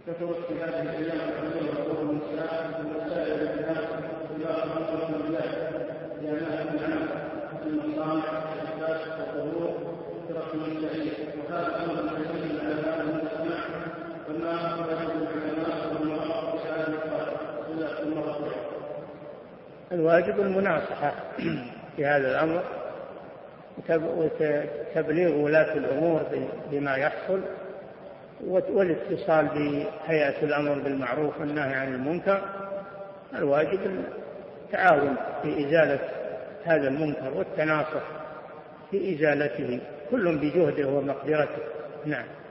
كثرت في هذه الايام الحلول وقوم النساء والمسائل الجهاد الى امر الرجال جامعه العمل في المصانع والشركات والظهور فرق الشهيد، وهذا امر يدل على هذا المجتمع وما اخبره العلماء والمراه في هذا القرن. الواجب المناصحه في هذا الامر وتبليغ ولاة الامور بما يحصل، والاتصال بهيئة الأمر بالمعروف والنهي عن المنكر. الواجب التعاون في إزالة هذا المنكر والتناصح في إزالته، كل بجهده ومقدرته. نعم.